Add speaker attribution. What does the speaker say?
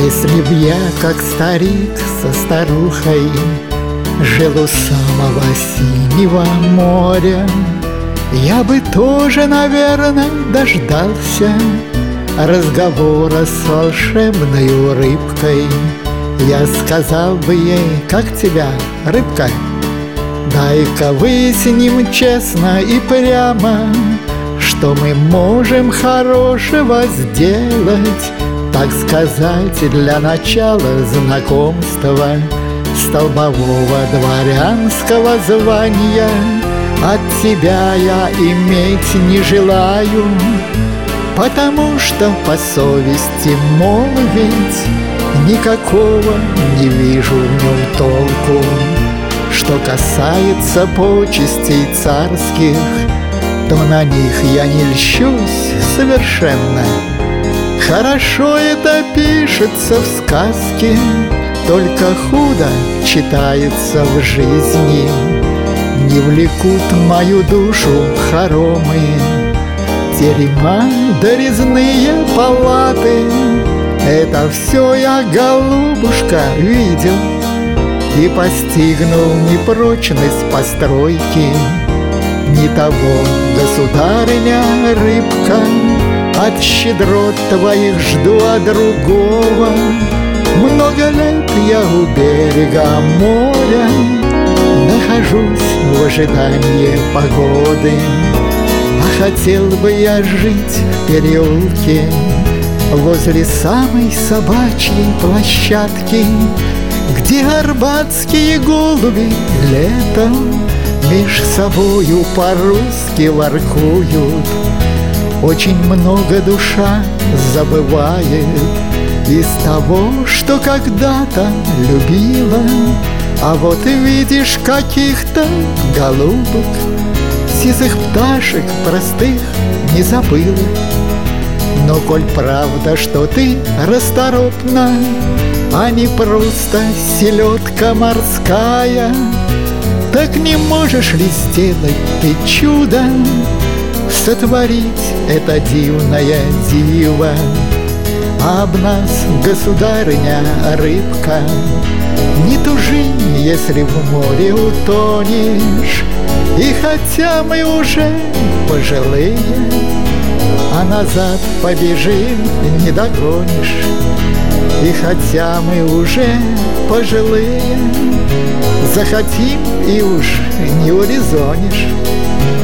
Speaker 1: Если б я, как старик со старухой, жил у самого синего моря, я бы тоже, наверное, дождался разговора с волшебной рыбкой. Я сказал бы ей: как тебя, рыбка? Дай-ка выясним честно и прямо, что мы можем хорошего сделать, так сказать, для начала знакомства столбового дворянского звания. От тебя я иметь не желаю, потому что по совести молвить никакого не вижу в нем толку. Что касается почестей царских, то на них я не льщусь совершенно. Хорошо это пишется в сказке, только худо читается в жизни. Не влекут мою душу хоромы, терема да резные палаты. Это все я, голубушка, видел и постигнул непрочность постройки. Не того, государыня рыбка, от щедрот твоих жду, а другого. Много лет я у берега моря нахожусь в ожидании погоды. А хотел бы я жить в переулке возле самой собачьей площадки, где арбатские голуби летом меж собою по-русски воркуют. Очень много душа забывает из того, что когда-то любила. А вот и видишь каких-то голубок, сизых пташек простых не забыла. Но коль правда, что ты расторопна, а не просто селедка морская, так не можешь ли сделать ты чудо, сотворить это дивное диво? Об нас, государыня рыбка, не тужи, если в море утонешь. И хотя мы уже пожилые, а назад побежим не догонишь. И хотя мы уже пожилые, захотим и уж не урезонишь.